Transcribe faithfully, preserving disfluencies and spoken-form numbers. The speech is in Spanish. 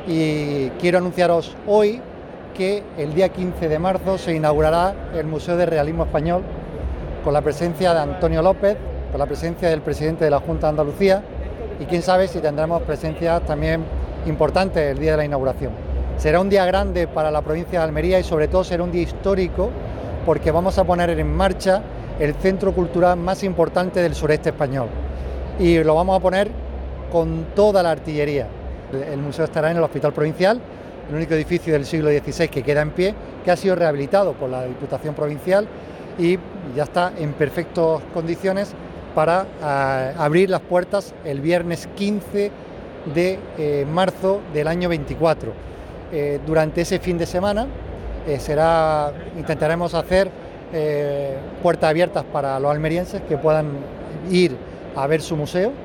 y quiero anunciaros hoy que el día quince de marzo se inaugurará el Museo de Realismo Español con la presencia de Antonio López, con la presencia del presidente de la Junta de Andalucía y quién sabe si tendremos presencias también importantes el día de la inauguración. Será un día grande para la provincia de Almería y sobre todo será un día histórico porque vamos a poner en marcha el centro cultural más importante del sureste español y lo vamos a poner con toda la artillería. El museo estará en el Hospital Provincial, el único edificio del siglo dieciséis que queda en pie, que ha sido rehabilitado por la Diputación Provincial y ya está en perfectas condiciones para uh, abrir las puertas el viernes quince de eh, marzo del año veinticuatro. Eh, durante ese fin de semana eh, será, intentaremos hacer eh, puertas abiertas para los almerienses que puedan ir a ver su museo